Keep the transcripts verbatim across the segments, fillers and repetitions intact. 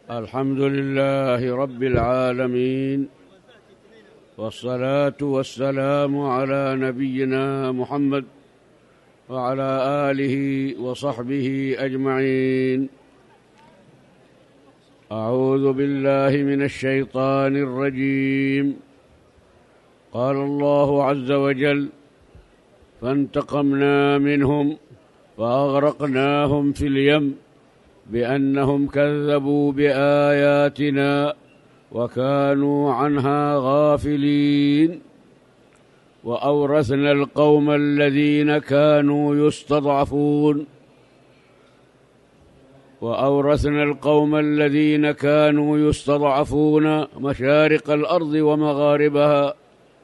الحمد لله رب العالمين، والصلاة والسلام على نبينا محمد وعلى آله وصحبه أجمعين. أعوذ بالله من الشيطان الرجيم. قال الله عز وجل: فانتقمنا منهم فأغرقناهم في اليم بأنهم كذبوا بآياتنا وكانوا عنها غافلين. وأورثنا القوم الذين كانوا يستضعفون وأورثنا القوم الذين كانوا يستضعفون مشارق الأرض ومغاربها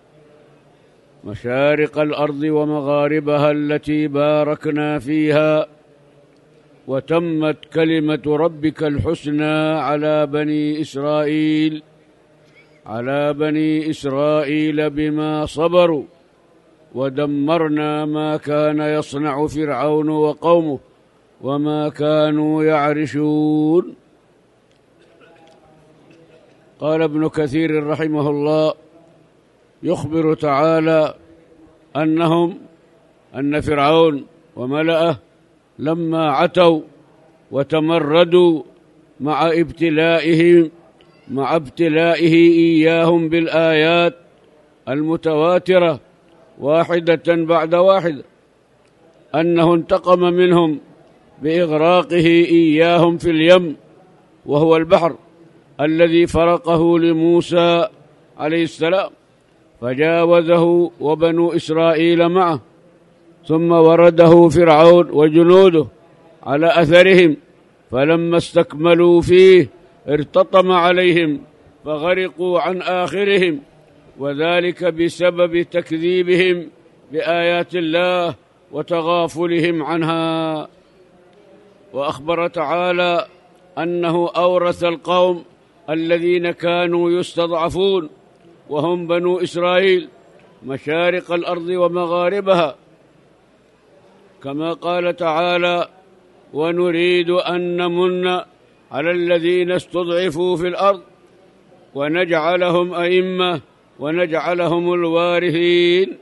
مشارق الأرض ومغاربها التي باركنا فيها، وتمت كلمة ربك الحسنى على بني إسرائيل على بني إسرائيل بما صبروا، ودمرنا ما كان يصنع فرعون وقومه وما كانوا يعرشون. قال ابن كثير رحمه الله: يخبر تعالى أنهم أن فرعون وملأه لما عتوا وتمردوا مع ابتلائهم مع ابتلائه إياهم بالآيات المتواترة واحدة بعد واحدة، أنه انتقم منهم بإغراقه إياهم في اليم، وهو البحر الذي فرقه لموسى عليه السلام، فجاوزه وبنو إسرائيل معه، ثم ورده فرعون وجنوده على أثرهم، فلما استكملوا فيه ارتطم عليهم فغرقوا عن آخرهم، وذلك بسبب تكذيبهم بآيات الله وتغافلهم عنها. وأخبر تعالى أنه أورث القوم الذين كانوا يستضعفون وهم بنو إسرائيل مشارق الأرض ومغاربها، كما قال تعالى: ونريد أن نمن على الذين استضعفوا في الأرض ونجعلهم أئمة ونجعلهم الوارثين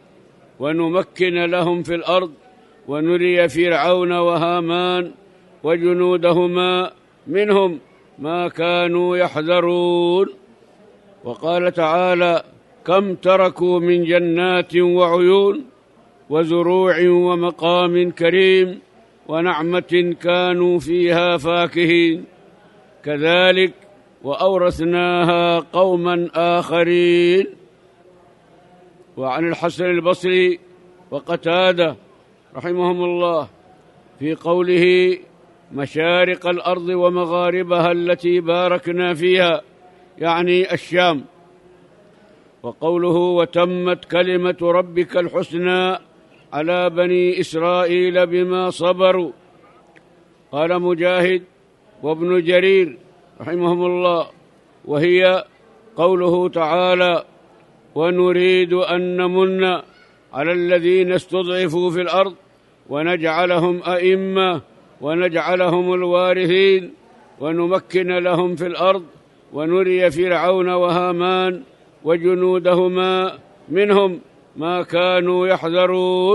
ونمكن لهم في الأرض ونري فرعون وهامان وجنودهما منهم ما كانوا يحذرون. وقال تعالى: كم تركوا من جنات وعيون وزروع ومقام كريم ونعمة كانوا فيها فاكهين. كذلك وأورثناها قوما آخرين. وعن الحسن البصري وقتادة رحمهم الله في قوله: مشارق الأرض ومغاربها التي باركنا فيها، يعني الشام. وقوله: وتمت كلمة ربك الحسنى على بني إسرائيل بما صبروا. قال مجاهد وابن جرير رحمهم الله: وهي قوله تعالى: ونريد أن نمن على الذين استضعفوا في الأرض ونجعلهم أئمة ونجعلهم الوارثين ونمكن لهم في الأرض ونري فرعون وهامان وجنودهما منهم ما كانوا يحذرون.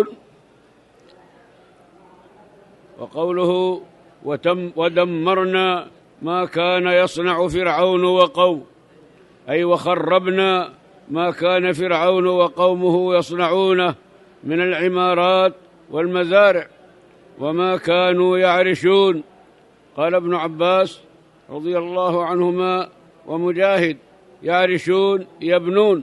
وقوله: وتم ودمرنا ما كان يصنع فرعون وقومه، أي وخربنا ما كان فرعون وقومه يصنعونه من العمارات والمزارع وما كانوا يعرشون. قال ابن عباس رضي الله عنهما ومجاهد: يعرشون يبنون.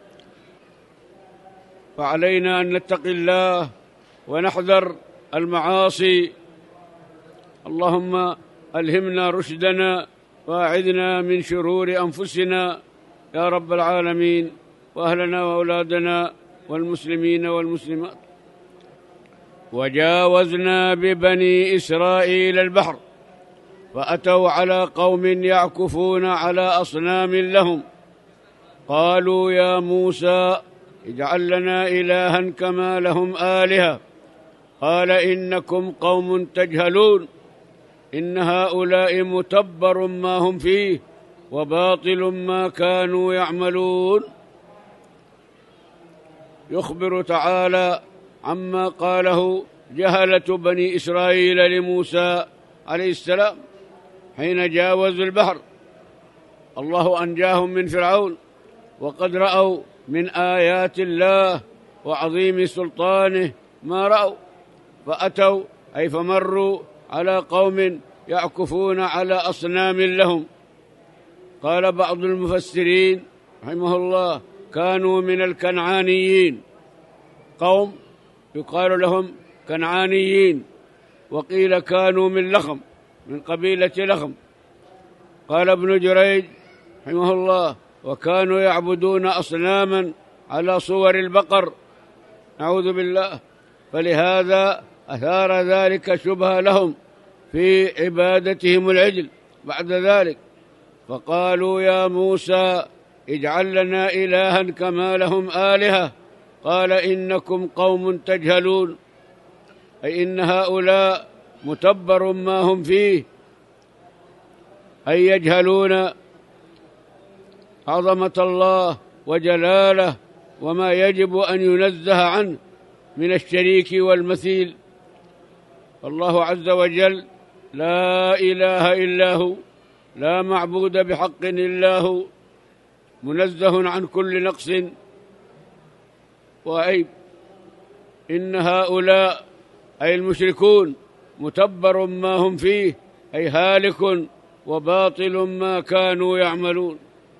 فعلينا أن نتقي الله ونحذر المعاصي. اللهم ألهمنا رشدنا وأعذنا من شرور أنفسنا يا رب العالمين، وأهلنا وأولادنا والمسلمين والمسلمات. وجاوزنا ببني إسرائيل البحر فأتوا على قوم يعكفون على أصنام لهم، قالوا: يا موسى اجعل لنا إلها كما لهم آلهة. قال: إنكم قوم تجهلون. إن هؤلاء متبر ما هم فيه وباطل ما كانوا يعملون. يخبر تعالى عما قاله جهلة بني إسرائيل لموسى عليه السلام حين جاوزوا البحر. الله أنجاهم من فرعون، وقد رأوا من آيات الله وعظيم سلطانه ما رأوا، فأتوا أي فمروا على قوم يعكفون على أصنام لهم. قال بعض المفسرين رحمه الله كانوا من الكنعانيين، قوم يقال لهم كنعانيين، وقيل كانوا من لخم، من قبيلة لخم. قال ابن جريج رحمه الله وكانوا يعبدون أصناما على صور البقر، نعوذ بالله، فلهذا أثار ذلك شبه لهم في عبادتهم العجل بعد ذلك. فقالوا يا موسى اجعل لنا إلها كما لهم آلهة، قال إنكم قوم تجهلون، أي إن هؤلاء متبر ما هم فيه، أي يجهلون عظمة الله وجلاله وما يجب أن ينزه عنه من الشريك والمثيل. الله عز وجل لا إله إلا هو، لا معبود بحق إلا هو، منزه عن كل نقص وعيب. إن هؤلاء أي المشركون متبر ما هم فيه، أي هالك وباطل ما كانوا يعملون.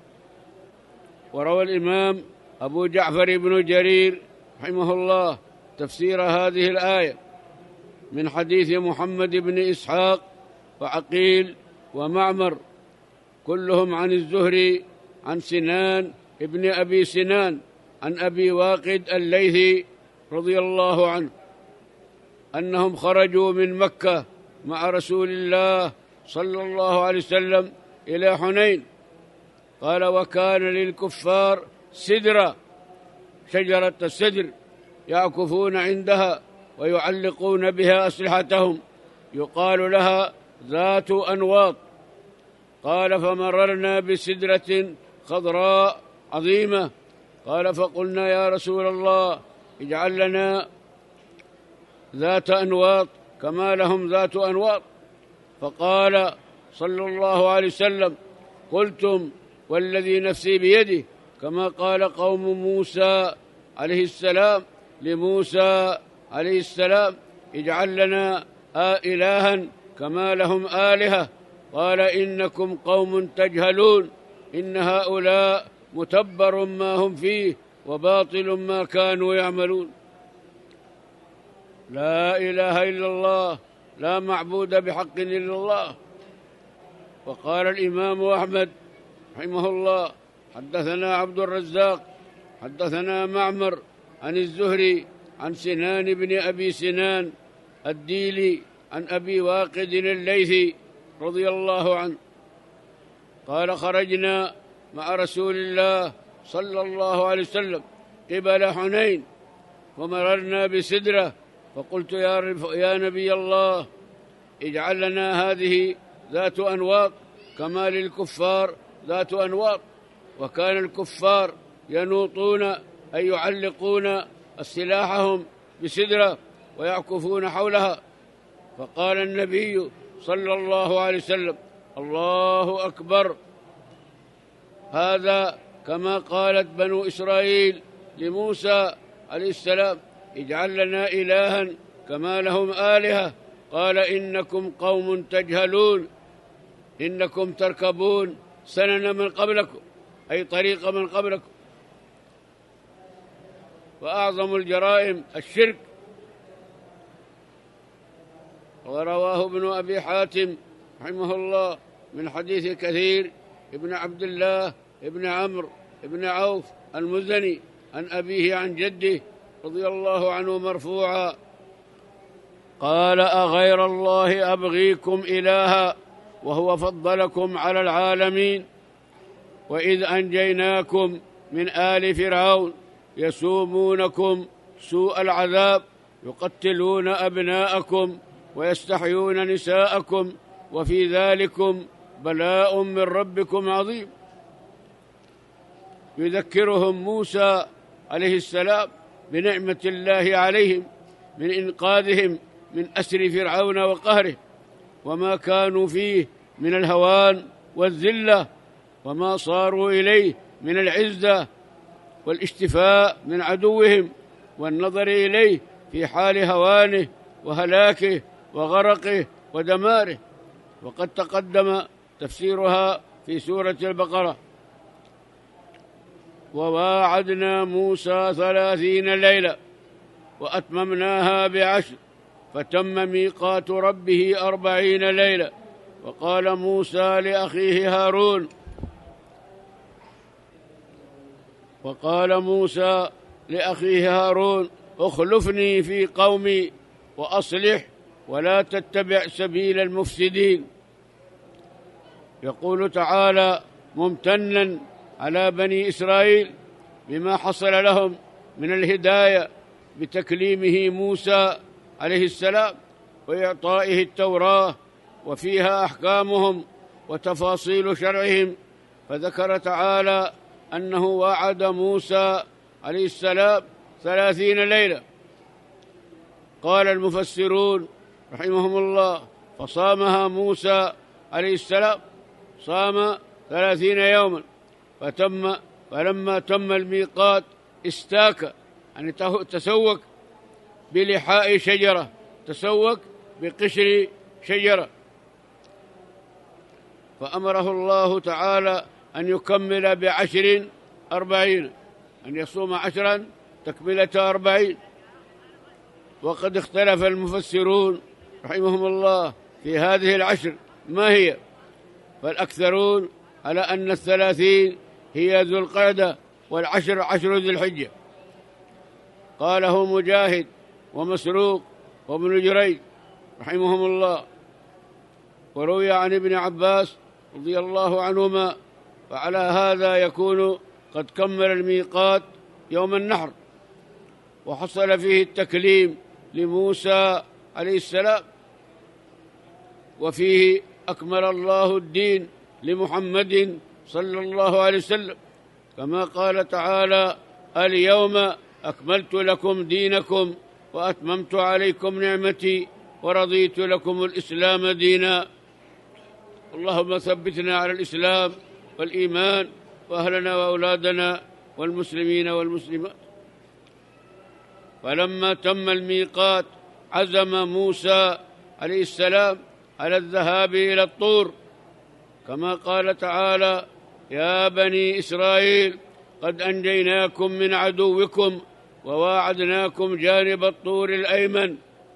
وروى الإمام أبو جعفر بن جرير رحمه الله تفسير هذه الآية من حديث محمد بن إسحاق وعقيل ومعمر كلهم عن الزهري عن سنان ابن أبي سنان عن أبي واقد الليثي رضي الله عنه أنهم خرجوا من مكة مع رسول الله صلى الله عليه وسلم إلى حنين. قال وكان للكفار سدرة، شجرة السدر، يعكفون عندها ويعلقون بها أسلحتهم، يقال لها ذات أنواط. قال فمررنا بسدرة خضراء عظيمة، قال فقلنا يا رسول الله اجعل لنا ذات أنواط كما لهم ذات أنواط. فقال صلى الله عليه وسلم قلتم والذي نفسي بيده، كما قال قوم موسى عليه السلام لموسى عليه السلام اجعل لنا إلها كما لهم آلهة، قال إنكم قوم تجهلون، إن هؤلاء متبر ما هم فيه وباطل ما كانوا يعملون. لا إله إلا الله، لا معبود بحق إلا الله. وقال الإمام أحمد رحمه الله حدثنا عبد الرزاق حدثنا معمر عن الزهري عن سنان بن أبي سنان الديلي عن أبي واقد الليثي رضي الله عنه قال خرجنا مع رسول الله صلى الله عليه وسلم قبل حنين ومررنا بسدرة، فقلت يا, يا نبي الله اجعل لنا هذه ذات أنواط كما للكفار ذات أنواط. وكان الكفار ينوطون أي يعلقون سلاحهم بسدرة ويعكفون حولها. فقال النبي صلى الله عليه وسلم الله أكبر، هذا كما قالت بنو إسرائيل لموسى عليه السلام اجعل لنا إلها كما لهم آلهة، قال إنكم قوم تجهلون، إنكم تركبون سنن من قبلكم، أي طريق من قبلكم. وأعظم الجرائم الشرك. ورواه ابن أبي حاتم رحمه الله من حديث كثير ابن عبد الله ابن عمرو ابن عوف المزني عن أبيه عن جده رضي الله عنه مرفوعا قال أغير الله أبغيكم إلها وهو فضلكم على العالمين، وإذ أنجيناكم من آل فرعون يسومونكم سوء العذاب يقتلون أبناءكم ويستحيون نساءكم وفي ذلكم بلاء من ربكم عظيم. يذكرهم موسى عليه السلام بنعمة الله عليهم من إنقاذهم من أسر فرعون وقهره، وما كانوا فيه من الهوان والذلة، وما صاروا إليه من العزة والاشتفاء من عدوهم، والنظر إليه في حال هوانه وهلاكه وغرقه ودماره، وقد تقدم تفسيرها في سورة البقرة. وواعدنا موسى ثلاثين ليلة وأتممناها بعشر فتم ميقات ربه أربعين ليلة. وقال موسى لأخيه هارون وقال موسى لأخيه هارون اخلفني في قومي وأصلح ولا تتبع سبيل المفسدين. يقول تعالى ممتنا على بني إسرائيل بما حصل لهم من الهداية بتكليمه موسى عليه السلام وإعطائه التوراة وفيها أحكامهم وتفاصيل شرعهم، فذكر تعالى أنه وعد موسى عليه السلام ثلاثين ليلة. قال المفسرون رحمهم الله فصامها موسى عليه السلام، صام ثلاثين يوما، فتم فلما تم الميقات استاك، يعني تسوك بلحاء شجرة، تسوك بقشر شجرة، فأمره الله تعالى أن يكمل بعشر أربعين، أن يصوم عشرا تكملة أربعين. وقد اختلف المفسرون رحمهم الله في هذه العشر ما هي، فالأكثرون على أن الثلاثين هي ذو القعدة والعشر عشر ذي الحجة. قاله مجاهد ومسروق وابن جريج رحمهم الله. وروي عن ابن عباس رضي الله عنهما، فعلى هذا يكون قد كمل الميقات يوم النحر، وحصل فيه التكليم لموسى عليه السلام، وفيه أكمل الله الدين لمحمد صلى الله عليه وسلم، كما قال تعالى اليوم أكملت لكم دينكم وأتممت عليكم نعمتي ورضيت لكم الإسلام دينا. اللهم ثبتنا على الإسلام والإيمان وأهلنا وأولادنا والمسلمين والمسلمات. فلما تم الميقات عزم موسى عليه السلام على الذهاب إلى الطور، كما قال تعالى يا بني إسرائيل قد أنجيناكم من عدوكم وواعدناكم جانب الطور الأيمن.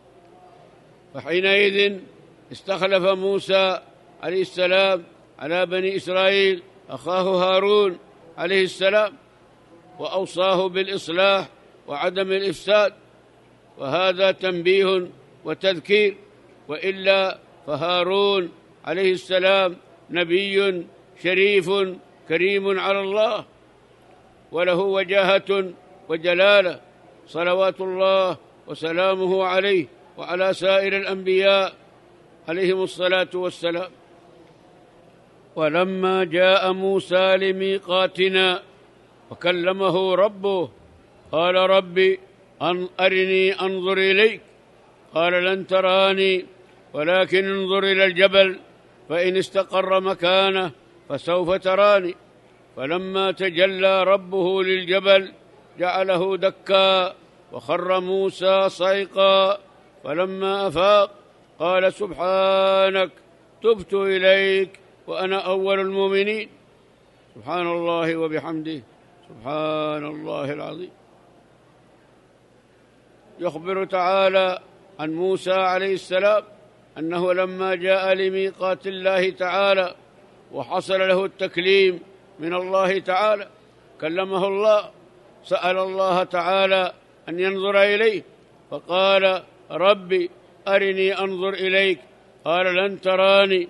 فحينئذ استخلف موسى عليه السلام على بني إسرائيل أخاه هارون عليه السلام، وأوصاه بالإصلاح وعدم الإفساد، وهذا تنبيه وتذكير، وإلا فهارون عليه السلام نبي شريف كريم على الله، وله وجاهة وجلالة صلوات الله وسلامه عليه وعلى سائر الأنبياء عليهم الصلاة والسلام. ولما جاء موسى لميقاتنا وكلمه ربه قال ربي أن أرني أنظر إليك، قال لن تراني ولكن انظر إلى الجبل فإن استقر مكانه فسوف تراني. فلما تجلى ربه للجبل جعله دكا وخر موسى صعقا، فلما أفاق قال سبحانك تبت إليك وأنا أول المؤمنين. سبحان الله وبحمده سبحان الله العظيم. يخبر تعالى عن موسى عليه السلام أنه لما جاء لميقات الله تعالى وحصل له التكليم من الله تعالى كلمه الله، سأل الله تعالى أن ينظر إليه، فقال ربي أرني أنظر إليك، قال لن تراني.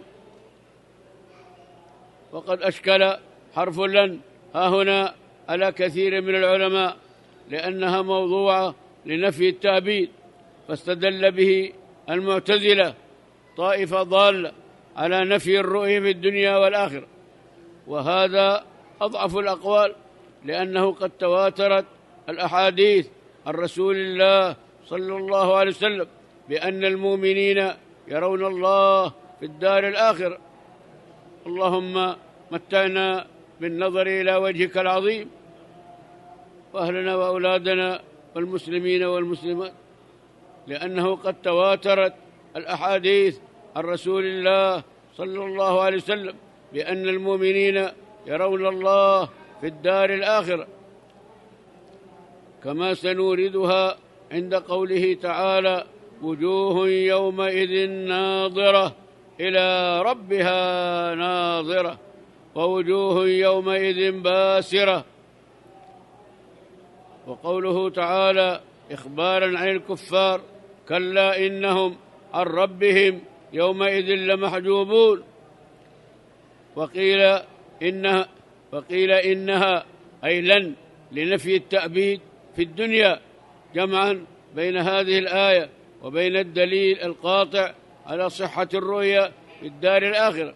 وقد أشكل حرف لن ها هنا على كثير من العلماء لأنها موضوعة لنفي التأبيد، فاستدل به المعتزلة طائفة ضالة على نفي الرؤية في الدنيا والآخرة، وهذا أضعف الأقوال، لأنه قد تواترت الأحاديث عن رسول الله صلى الله عليه وسلم بأن المؤمنين يرون الله في الدار الآخرة. اللهم متعنا بالنظر إلى وجهك العظيم، وأهلنا وأولادنا والمسلمين والمسلمات، لأنه قد تواترت الأحاديث عن رسول الله صلى الله عليه وسلم بأن المؤمنين يرون الله في الدار الآخرة، كما سنوردها عند قوله تعالى: وجوه يومئذ ناظرة إلى ربها ناظرة، ووجوه يومئذ باسرة. وقوله تعالى إخبارا عن الكفار: كلا إنهم عن ربهم يومئذ لمحجوبون. وقيل إنها وقيل إنها أي لن لنفي التأبيد في الدنيا، جمعا بين هذه الآية وبين الدليل القاطع على صحة الرؤيا في الدار الآخرة.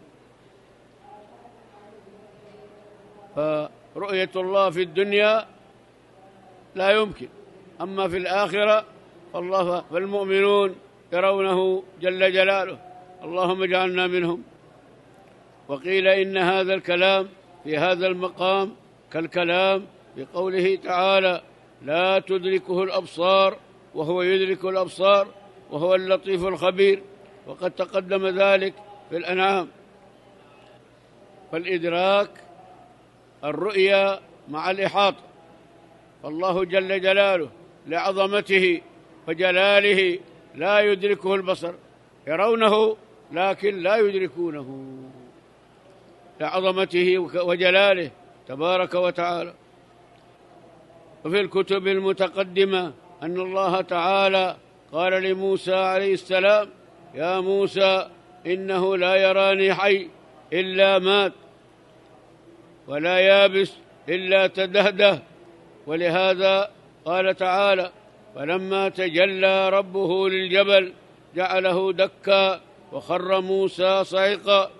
فرؤية الله في الدنيا لا يمكن، أما في الآخرة فالله فالمؤمنون يرونه جل جلاله، اللهم اجعلنا منهم. وقيل إن هذا الكلام في هذا المقام كالكلام بقوله تعالى: لا تدركه الأبصار وهو يدرك الأبصار وهو اللطيف الخبير، وقد تقدم ذلك في الأنعام. فالإدراك الرؤيا مع الإحاطة، فالله جل جلاله لعظمته وجلاله لا يدركه البصر، يرونه لكن لا يدركونه لعظمته وجلاله تبارك وتعالى. وفي الكتب المتقدمة أن الله تعالى قال لموسى عليه السلام: يا موسى إنه لا يراني حي إلا مات، ولا يابس إلا تدهده. ولهذا قال تعالى: فلما تجلى ربه للجبل جعله دكا وخر موسى صعقا.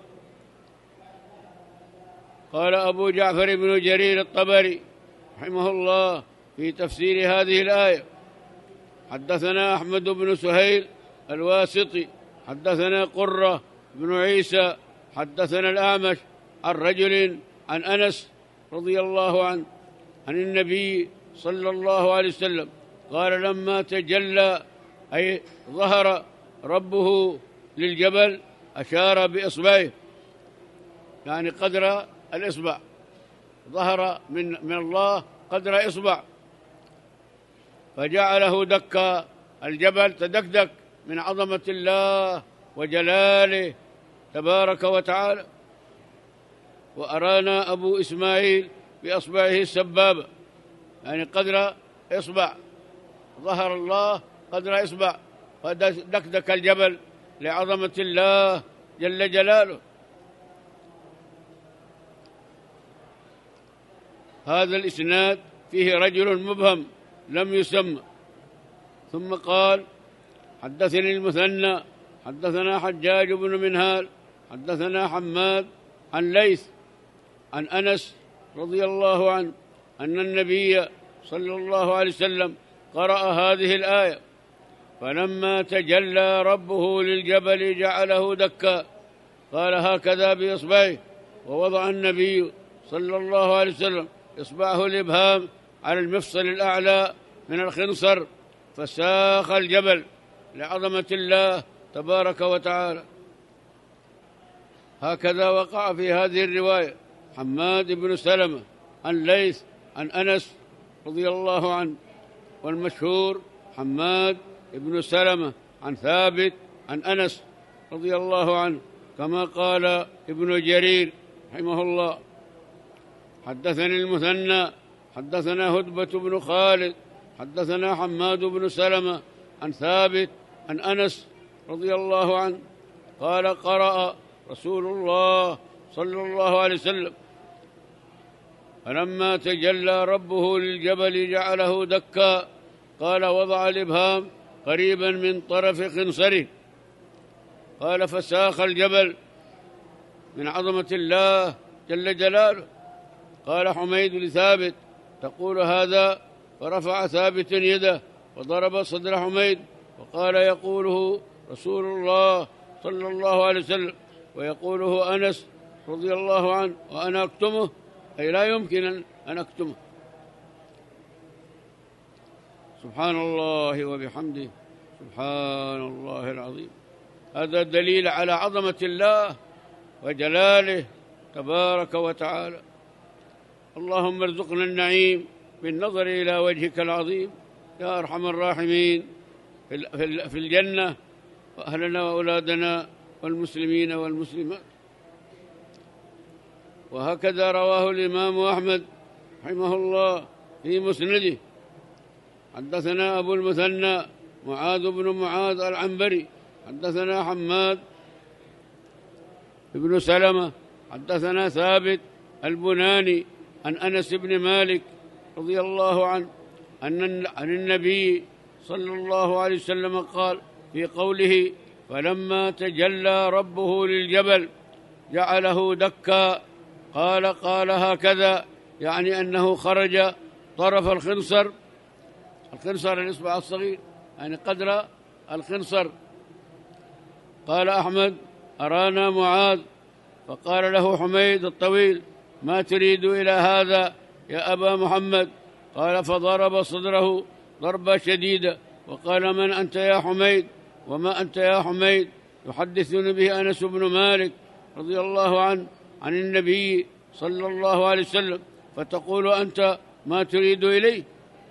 قال أبو جعفر بن جرير الطبري رحمه الله في تفسير هذه الآية: حدثنا أحمد بن سهيل الواسطي حدثنا قرة بن عيسى حدثنا الأعمش عن رجل عن أنس رضي الله عنه عن النبي صلى الله عليه وسلم قال: لما تجلى أي ظهر ربه للجبل أشار بإصبعه، يعني قدر الإصبع، ظهر من من الله قدر إصبع، فجعله دكا، الجبل تدكدك من عظمة الله وجلاله تبارك وتعالى. وأرانا أبو إسماعيل بأصبعه السبابة، يعني قدر إصبع، ظهر الله قدر إصبع، فدكدك الجبل لعظمة الله جل جلاله. هذا الإسناد فيه رجل مبهم لم يسمى. ثم قال: حدثني المثنى حدثنا حجاج بن منهال حدثنا حماد عن ليث عن أنس رضي الله عنه أن النبي صلى الله عليه وسلم قرأ هذه الآية: فلما تجلى ربه للجبل جعله دكا، قال هكذا بإصبعه، ووضع النبي صلى الله عليه وسلم إصبعه الإبهام على المفصل الأعلى من الخنصر، فساخ الجبل لعظمة الله تبارك وتعالى. هكذا وقع في هذه الرواية حماد بن سلمة عن ليث عن أنس رضي الله عنه، والمشهور حماد بن سلمة عن ثابت عن أنس رضي الله عنه، كما قال ابن جرير رحمه الله: حدثني المثنى حدثنا هدبة بن خالد حدثنا حماد بن سلمة عن ثابت عن أنس رضي الله عنه قال: قرأ رسول الله صلى الله عليه وسلم: فلما تجلى ربه للجبل جعله دكا، قال: وضع الإبهام قريبا من طرف خنصره، قال: فساخ الجبل من عظمة الله جل جلاله. قال حميد لثابت: تقول هذا؟ فرفع ثابت يده وضرب صدر حميد وقال: يقوله رسول الله صلى الله عليه وسلم ويقوله أنس رضي الله عنه وأنا أكتمه، أي لا يمكن أن أكتمه. سبحان الله وبحمده، سبحان الله العظيم. هذا دليل على عظمة الله وجلاله تبارك وتعالى. اللهم ارزقنا النعيم بالنظر إلى وجهك العظيم يا أرحم الراحمين في الجنة، وأهلنا وأولادنا والمسلمين والمسلمات. وهكذا رواه الإمام أحمد رحمه الله في مسنده. حدثنا أبو المثنى معاذ بن معاذ العنبري حدثنا حماد بن سلمة حدثنا ثابت البناني عن أنس بن مالك رضي الله عنه أن عن النبي صلى الله عليه وسلم قال في قوله: فلما تجلى ربه للجبل جعله دكا، قال قال هكذا، يعني أنه خرج طرف الخنصر، الخنصر الإصبع الصغير يعني قدر الخنصر. قال أحمد: أرانا معاذ، فقال له حميد الطويل: ما تريد إلى هذا يا أبا محمد؟ قال: فضرب صدره ضربة شديدة وقال: من أنت يا حميد؟ وما أنت يا حميد؟ يحدثني به أنس بن مالك رضي الله عنه عن النبي صلى الله عليه وسلم، فتقول أنت ما تريد إليه؟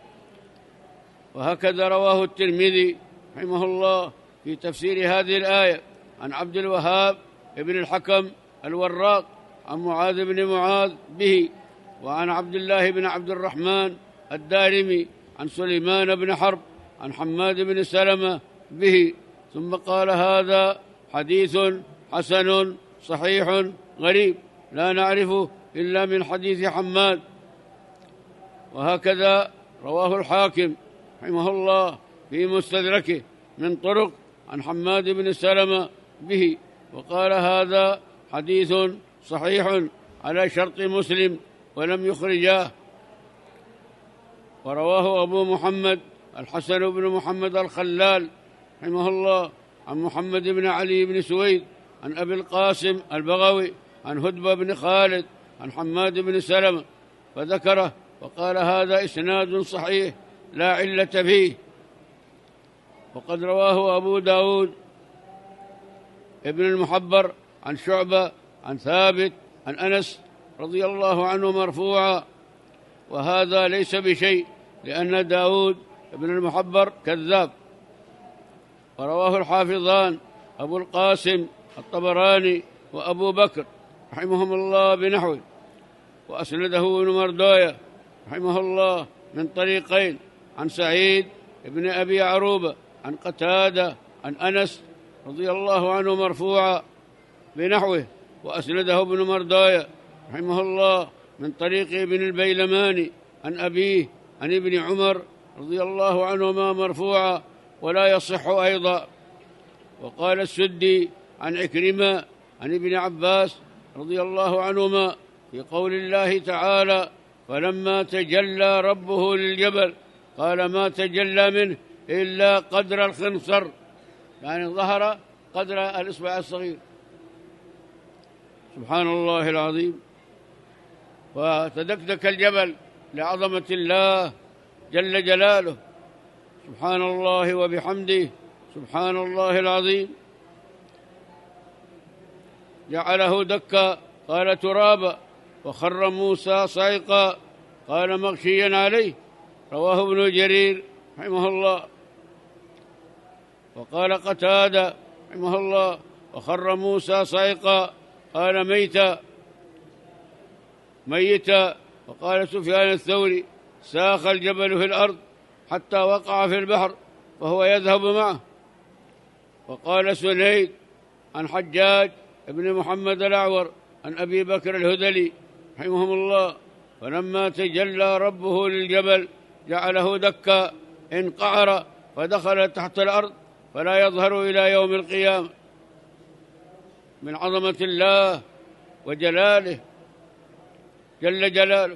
وهكذا رواه الترمذي رحمه الله في تفسير هذه الآية عن عبد الوهاب ابن الحكم الوراق عن معاذ بن معاذ به، وعن عبد الله بن عبد الرحمن الدارمي عن سليمان بن حرب عن حماد بن سلمة به. ثم قال: هذا حديث حسن صحيح غريب لا نعرفه إلا من حديث حماد. وهكذا رواه الحاكم رحمه الله في مستدركه من طرق عن حماد بن سلمة به، وقال: هذا حديث صحيح على شرط مسلم ولم يخرجاه. ورواه أبو محمد الحسن بن محمد الخلال رحمه الله عن محمد بن علي بن سويد عن أبي القاسم البغوي عن هدبة بن خالد عن حماد بن سلمة فذكره، وقال: هذا إسناد صحيح لا علة فيه. وقد رواه أبو داود ابن المحبر عن شعبة عن ثابت عن أنس رضي الله عنه مرفوعا، وهذا ليس بشيء لأن داود ابن المحبر كذاب. ورواه الحافظان أبو القاسم الطبراني وأبو بكر رحمهم الله بنحوه، وأسنده ابن مردوية رحمه الله من طريقين عن سعيد ابن أبي عروبة عن قتادة عن أنس رضي الله عنه مرفوعا بنحوه، وأسنده ابن مردوية رحمه الله من طريق ابن البيلماني عن أبيه عن ابن عمر رضي الله عنهما مرفوعا ولا يصح أيضا. وقال السدي عن عكرمة عن ابن عباس رضي الله عنهما في قول الله تعالى: فلما تجلى ربه للجبل قال: ما تجلى منه إلا قدر الخنصر، يعني ظهر قدر الإصبع الصغير. سبحان الله العظيم. وتدكدك الجبل لعظمة الله جل جلاله. سبحان الله وبحمده، سبحان الله العظيم. جعله دكا، قال ترابا، وخر موسى صعقا، قال مغشيا عليه. رواه ابن جرير رحمه الله. وقال قتادة رحمه الله: وخر موسى صعقا، قال ميتا ميتا. وقال سفيان الثوري: ساخ الجبل في الأرض حتى وقع في البحر وهو يذهب معه. وقال سنيد عن حجاج ابن محمد الأعور عن أبي بكر الهذلي رحمهم الله: فلما تجلى ربه للجبل جعله دكا، انقعر فدخل تحت الأرض فلا يظهر إلى يوم القيامة. من عظمة الله وجلاله جل جلاله.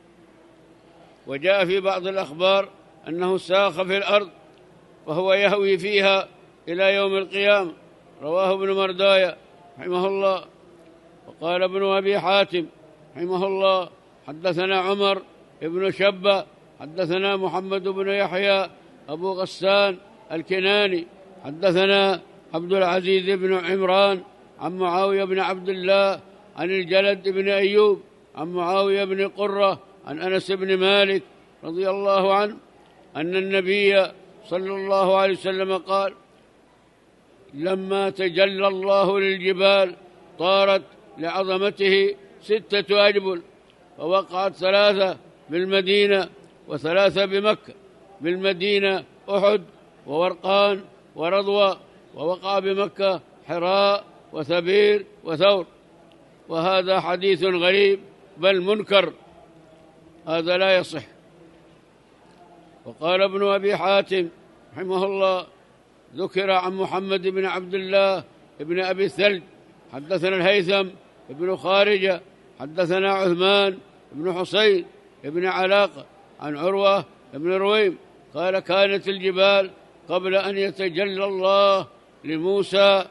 وجاء في بعض الأخبار أنه ساخ في الأرض فهو يهوي فيها إلى يوم القيامة، رواه ابن مرداية رحمه الله. وقال ابن أبي حاتم رحمه الله: حدثنا عمر ابن شبة حدثنا محمد بن يحيى أبو غسان الكناني حدثنا عبد العزيز بن عمران عن معاوية بن عبد الله عن الجلد بن أيوب عن معاوية بن قرة عن أنس بن مالك رضي الله عنه أن النبي صلى الله عليه وسلم قال: لما تجلى الله للجبال طارت لعظمته ستة أجبل، ووقعت ثلاثة بالمدينة وثلاثة بمكة. بالمدينة أحد وورقان ورضوى، ووقع بمكة حراء وثبير وثور. وهذا حديث غريب بل منكر، هذا لا يصح. وقال ابن أبي حاتم رحمه الله: ذكر عن محمد بن عبد الله بن أبي الثلج حدثنا الهيثم بن خارجة حدثنا عثمان بن حسين بن علاقة عن عروة بن رويم قال: كانت الجبال قبل أن يتجلى الله لموسى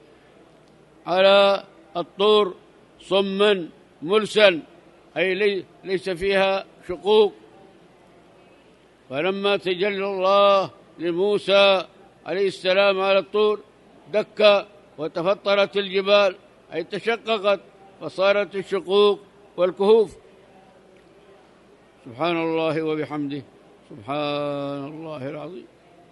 على الطور صما ملسا، أي ليس فيها شقوق. فلما تجلى الله لموسى عليه السلام على الطور دك وتفطرت الجبال، أي تشققت فصارت الشقوق والكهوف. سبحان الله وبحمده، سبحان الله العظيم.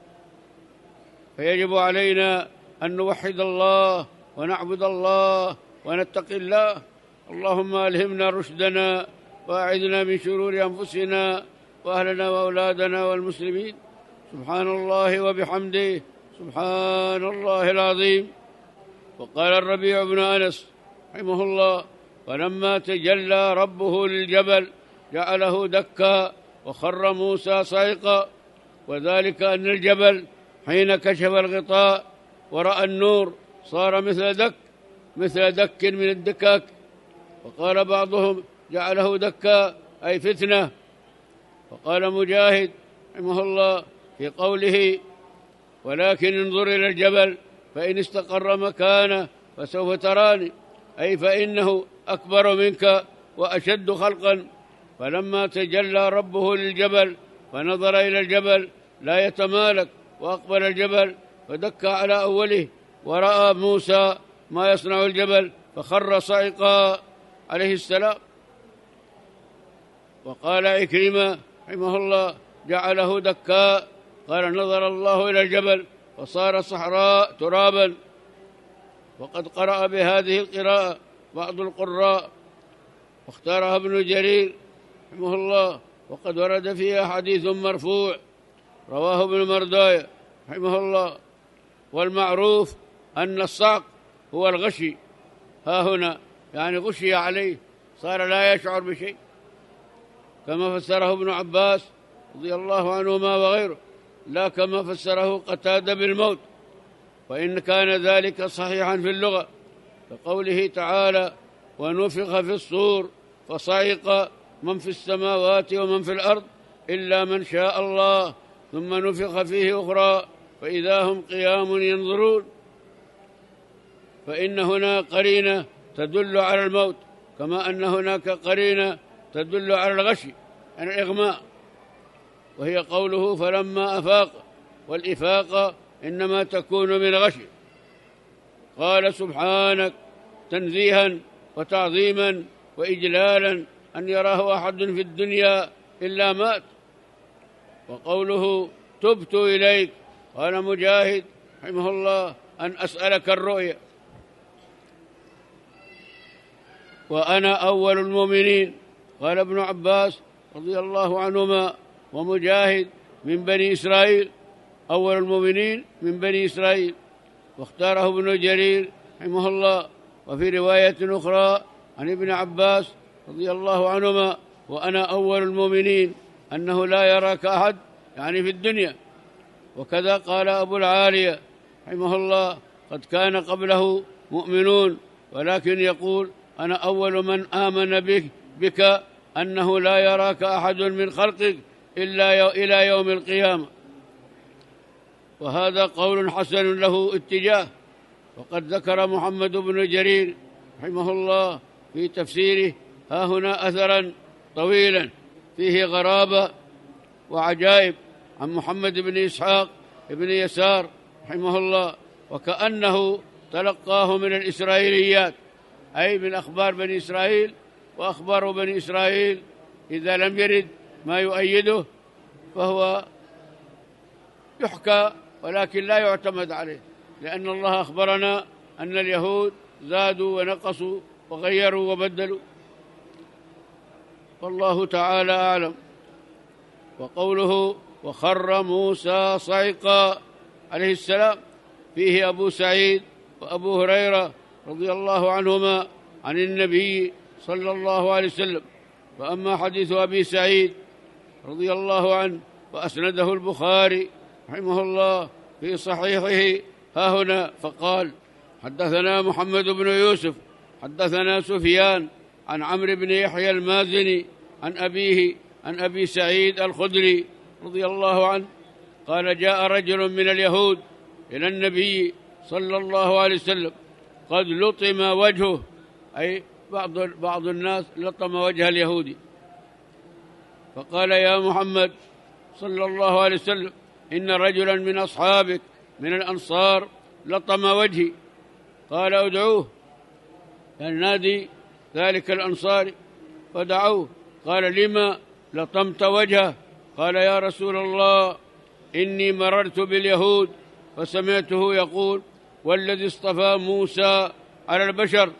فيجب علينا أن نوحد الله ونعبد الله ونتقي الله. اللهم ألهمنا رشدنا وأعذنا من شرور أنفسنا وأهلنا وأولادنا والمسلمين. سبحان الله وبحمده، سبحان الله العظيم. وقال الربيع بن أنس رحمه الله: فلما تجلى ربه للجبل جعله دكا وخر موسى صعقا، وذلك أن الجبل حين كشف الغطاء ورأى النور صار مثل دك مثل دك من الدكاك. وقال بعضهم: جعله دكا أي فتنة. وقال مجاهد رحمه الله في قوله: ولكن انظر إلى الجبل فإن استقر مكانه فسوف تراني، أي فإنه أكبر منك وأشد خلقا. فلما تجلى ربه للجبل فنظر إلى الجبل لا يتمالك، وأقبل الجبل فدك على أوله، ورأى موسى ما يصنع الجبل فخر صعقا عليه السلام. وقال عكرمة رحمه الله: جعله دكاء، قال: نظر الله إلى الجبل فصار صحراء ترابا. وقد قرأ بهذه القراءة بعض القراء واختارها ابن جرير رحمه الله، وقد ورد فيها حديث مرفوع رواه ابن مرداية رحمه الله. والمعروف أن الصعق هو الغشي، ها هنا يعني غشي عليه، صار لا يشعر بشيء، كما فسره ابن عباس رضي الله عنهما وغيره، لا كما فسره قتادة بالموت، وإن كان ذلك صحيحا في اللغة، كقوله تعالى: ونفخ في الصور فصعق من في السماوات ومن في الأرض إلا من شاء الله ثم نفخ فيه أخرى فإذا هم قيام ينظرون. فإن هنا قرينة تدل على الموت، كما أن هناك قرينة تدل على الغشي يعني الإغماء، وهي قوله: فلما أفاق، والإفاقة إنما تكون من غشي. قال سبحانك تنزيها وتعظيما وإجلالا أن يراه أحد في الدنيا إلا مات. وقوله: تبت إليك، قال مجاهد رحمه الله: أن أسألك الرؤيا. وأنا أول المؤمنين، قال ابن عباس رضي الله عنهما ومجاهد من بني إسرائيل، أول المؤمنين من بني إسرائيل. واختاره ابن جرير رحمه الله. وفي رواية أخرى عن ابن عباس رضي الله عنهما: وأنا أول المؤمنين، أنه لا يراك أحد يعني في الدنيا. وكذا قال أبو العالية رحمه الله: قد كان قبله مؤمنون، ولكن يقول أنا أول من آمن بك, بك أنه لا يراك أحد من خلقك إلا إلى يوم القيامة. وهذا قول حسن له اتجاه. وقد ذكر محمد بن جرير رحمه الله في تفسيره ها هنا أثرا طويلا فيه غرابة وعجائب عن محمد بن إسحاق بن يسار رحمه الله، وكأنه تلقاه من الإسرائيليات، أي من أخبار بني إسرائيل، وأخبار بني إسرائيل إذا لم يرد ما يؤيده فهو يحكى ولكن لا يعتمد عليه، لأن الله أخبرنا أن اليهود زادوا ونقصوا وغيروا وبدلوا، والله تعالى أعلم. وقوله وخر موسى صعقا عليه السلام فيه أبو سعيد وأبو هريرة رضي الله عنهما عن النبي صلى الله عليه وسلم. وأما حديث أبي سعيد رضي الله عنه وأسنده البخاري رحمه الله في صحيحه ها هنا فقال حدثنا محمد بن يوسف حدثنا سفيان عن عمرو بن يحيى المازني عن أبيه عن أبي سعيد الخدري رضي الله عنه قال جاء رجل من اليهود إلى النبي صلى الله عليه وسلم قد لطم وجهه، أي بعض بعض الناس لطم وجه اليهودي، فقال يا محمد صلى الله عليه وسلم إن رجلا من أصحابك من الأنصار لطم وجهي. قال ادعوه، يعني نادي ذلك الأنصاري، فدعوه. قال لما لطمت وجهه؟ قال يا رسول الله إني مررت باليهود فسمعته يقول والذي اصطفى موسى على البشر.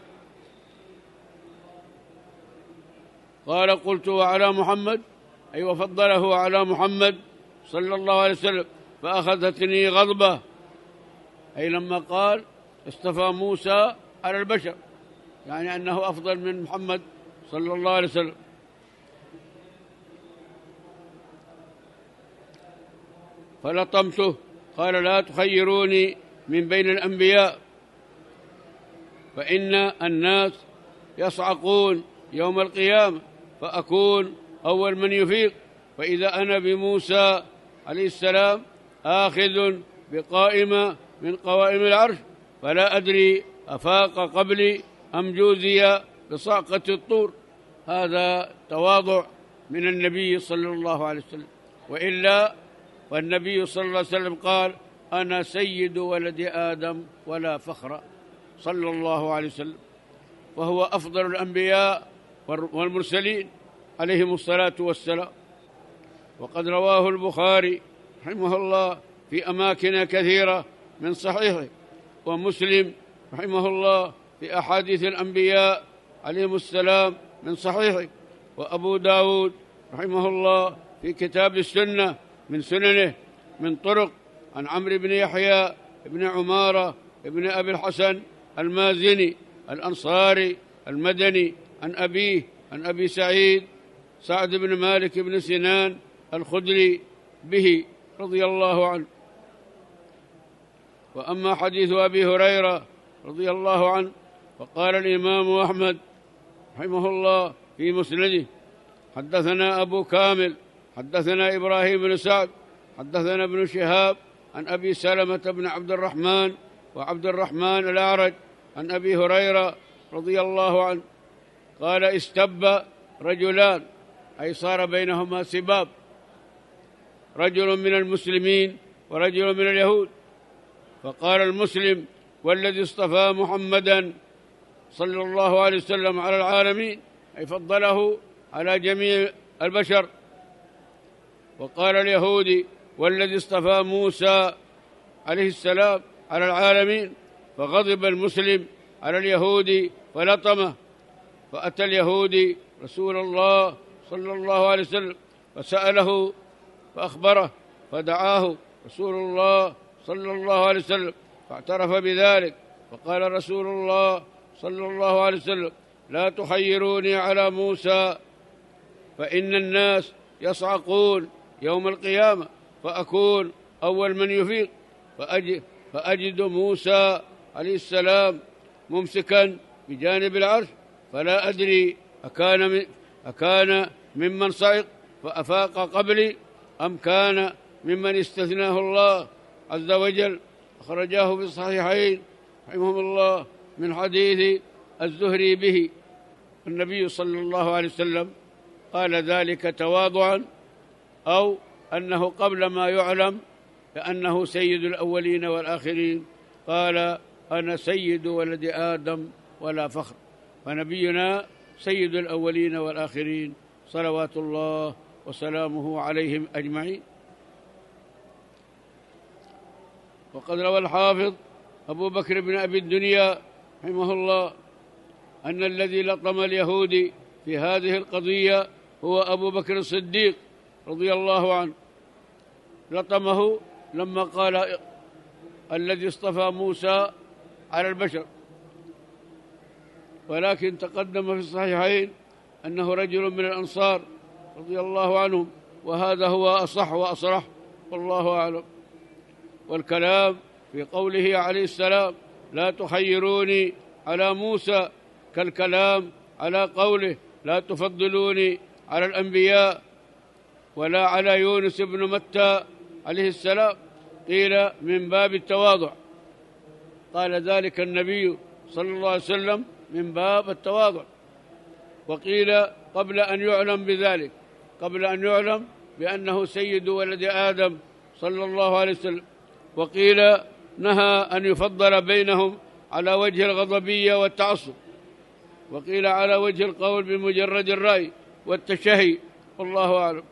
قال قلت وعلى محمد، أي وفضله على محمد صلى الله عليه وسلم، فأخذتني غضبة، أي لما قال اصطفى موسى على البشر، يعني أنه أفضل من محمد صلى الله عليه وسلم. فلطمته. قال لا تخيروني من بين الأنبياء، فإن الناس يصعقون يوم القيامة فأكون أول من يفيق، فإذا أنا بموسى عليه السلام آخذ بقائمة من قوائم العرش، فلا أدري أفاق قبلي أم جوزي بصعقة الطور. هذا تواضع من النبي صلى الله عليه وسلم، وإلا والنبي صلى الله عليه وسلم قال أنا سيد ولد آدم ولا فخر صلى الله عليه وسلم، وهو أفضل الأنبياء والمرسلين عليهم الصلاة والسلام. وقد رواه البخاري رحمه الله في أماكن كثيرة من صحيحه، ومسلم رحمه الله في أحاديث الأنبياء عليهم السلام من صحيحه، وأبو داود رحمه الله في كتاب السنة من سننه من طرق عن عمرو بن يحيى بن عمارة بن أبي الحسن المازني الأنصاري المدني عن أبيه عن أبي سعيد سعد بن مالك بن سنان الخدري به رضي الله عنه. وأما حديث أبي هريرة رضي الله عنه فقال الإمام أحمد رحمه الله في مسنده حدثنا أبو كامل حدثنا إبراهيم بن سعد حدثنا ابن شهاب عن أبي سلمة بن عبد الرحمن وعبد الرحمن الأعرج عن أبي هريرة رضي الله عنه قال استب رجلان، أي صار بينهما سباب، رجل من المسلمين ورجل من اليهود، فقال المسلم والذي اصطفى محمدا صلى الله عليه وسلم على العالمين، أي فضله على جميع البشر. وقال اليهودي والذي اصطفى موسى عليه السلام على العالمين، فغضب المسلم على اليهودي فلطمه. فأتى اليهودي رسول الله صلى الله عليه وسلم فسأله فأخبره، فدعاه رسول الله صلى الله عليه وسلم فاعترف بذلك، فقال رسول الله صلى الله عليه وسلم لا تخيروني على موسى، فإن الناس يصعقون يوم القيامة فأكون أول من يفيق، فأجد, فأجد موسى عليه السلام ممسكا بجانب العرش، فلا أدري أكان من أكان ممن صعق فأفاق قبلي أم كان ممن استثناه الله عز وجل. أخرجاه في الصحيحين رحمهم الله من حديث الزهري به. النبي صلى الله عليه وسلم قال ذلك تواضعا أو أنه قبل ما يعلم لأنه سيد الأولين والآخرين قال أنا سيد ولد آدم ولا فخر. فنبينا سيد الأولين والآخرين صلوات الله وسلامه عليهم أجمعين. وقد روى الحافظ أبو بكر بن أبي الدنيا رحمه الله أن الذي لطم اليهودي في هذه القضية هو أبو بكر الصديق رضي الله عنه. لطمه لما قال الذي اصطفى موسى على البشر، ولكن تقدم في الصحيحين أنه رجل من الأنصار رضي الله عنهم، وهذا هو أصح وأصرح والله أعلم. والكلام في قوله عليه السلام لا تخيروني على موسى كالكلام على قوله لا تفضلوني على الأنبياء ولا على يونس بن متى عليه السلام، قيل من باب التواضع. قال ذلك النبي صلى الله عليه وسلم من باب التواضع، وقيل قبل أن يعلم بذلك، قبل أن يعلم بأنه سيد ولد آدم صلى الله عليه وسلم، وقيل نهى أن يفضل بينهم على وجه الغضبية والتعصب، وقيل على وجه القول بمجرد الرأي والتشهي والله أعلم.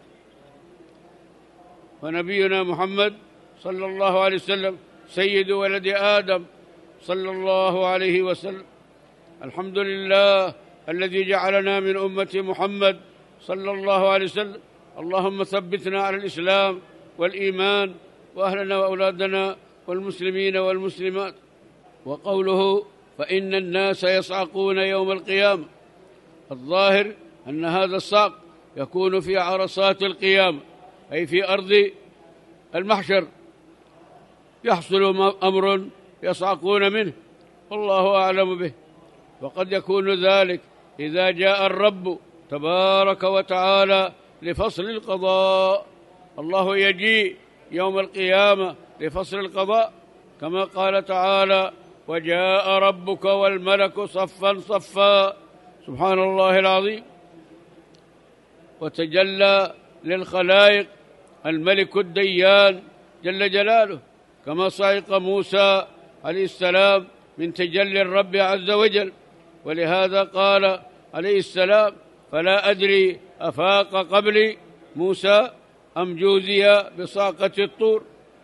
ونبينا محمد صلى الله عليه وسلم سيد ولد آدم صلى الله عليه وسلم. الحمد لله الذي جعلنا من أمة محمد صلى الله عليه وسلم. اللهم ثبتنا على الإسلام والإيمان وأهلنا وأولادنا والمسلمين والمسلمات. وقوله فإن الناس يصعقون يوم القيامة، الظاهر أن هذا الصعق يكون في عرصات القيامة، أي في أرض المحشر يحصل أمر يصعقون منه والله أعلم به. وقد يكون ذلك إذا جاء الرب تبارك وتعالى لفصل القضاء. الله يجيء يوم القيامة لفصل القضاء كما قال تعالى وجاء ربك والملك صفا صفا، سبحان الله العظيم. وتجلى للخلائق الملك الديان جل جلاله كما صعق موسى عليه السلام من تجلي الرب عز وجل. ولهذا قال عليه السلام فلا أدري أفاق قبلي موسى أم جوزي بصاقة الطور.